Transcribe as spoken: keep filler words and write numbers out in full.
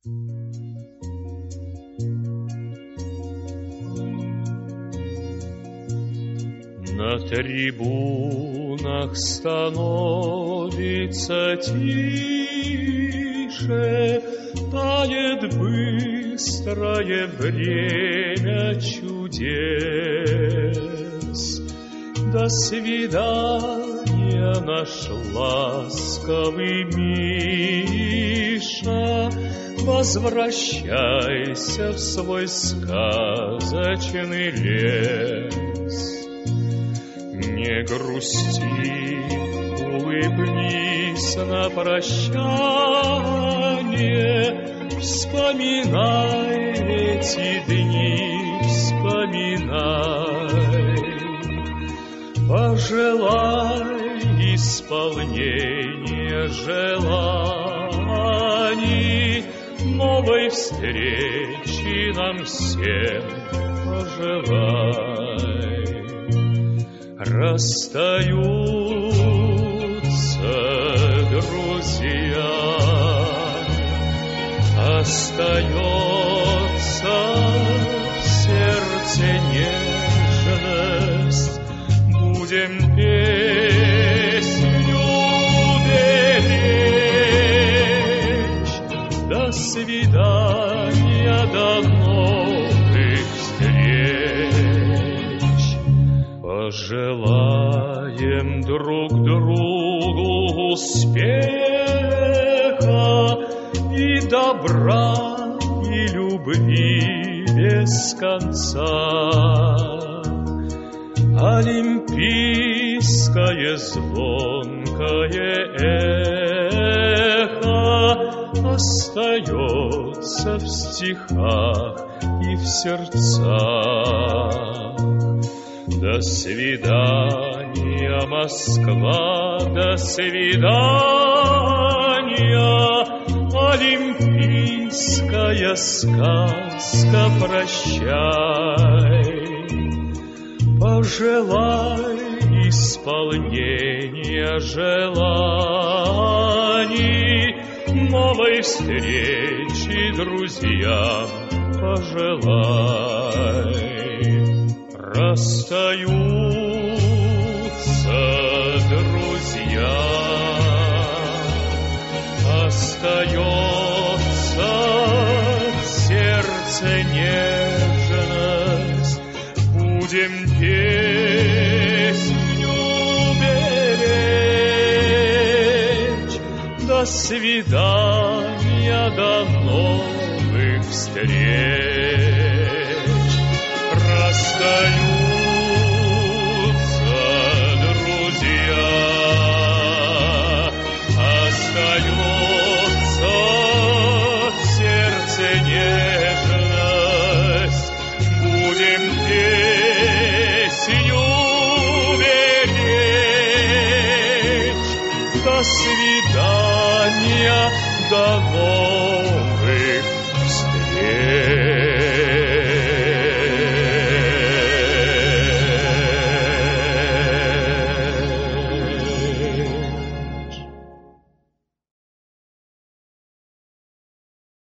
На трибунах становится тише, тает быстрое время чудес. До свидания, наш ласковый Миша, возвращайся в свой сказочный лес. Не грусти, улыбнись на прощание, вспоминай эти дни, вспоминай. Пожелай исполнения желаний, новой встречи нам всем пожелай. Расстаются друзья, остается в сердце нежность. Будем песню беречь. До свидания, до новых встреч. Пожелаем друг другу успеха и добра, и любви без конца. Олимпийское звонкое эхо остается в стихах и в сердцах. До свидания, Москва, до свидания, олимпийская сказка, прощай. Пожелай исполнения желаний, новой встречи друзьям пожелай. Расстаются друзья, остается в сердце нежность. Будем песню беречь. До свидания, до новых встреч. Расстаются друзья, остается в сердце нежность. Будем песню беречь. До свидания, до новых